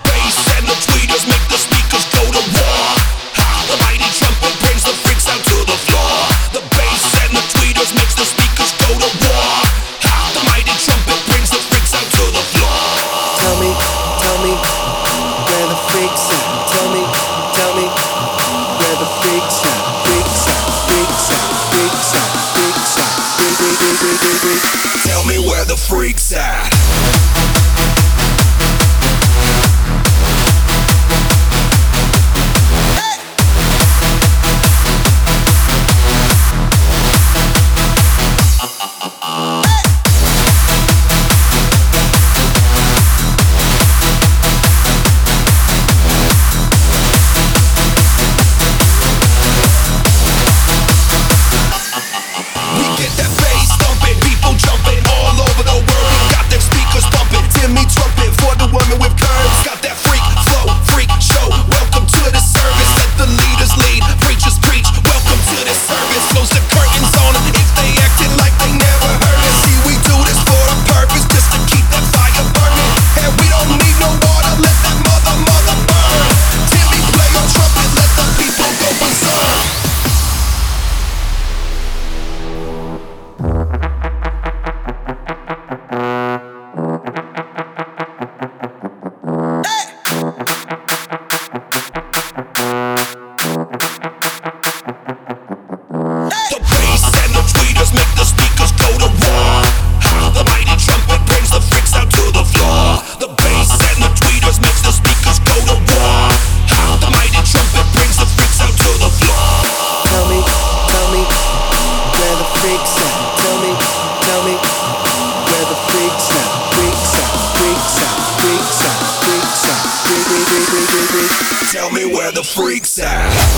bass and the tweeters make the speakers go to war. The mighty trumpet brings the freaks out to the floor. The bass and the tweeters makes the speakers go to war. The mighty trumpet brings the freaks out to the floor. Tell me where the freaks at. Tell me where the freaks at. Freaks at, freaks at, freaks at, freaks at, freaks. Tell me where the freaks at. Tell me where the freaks at.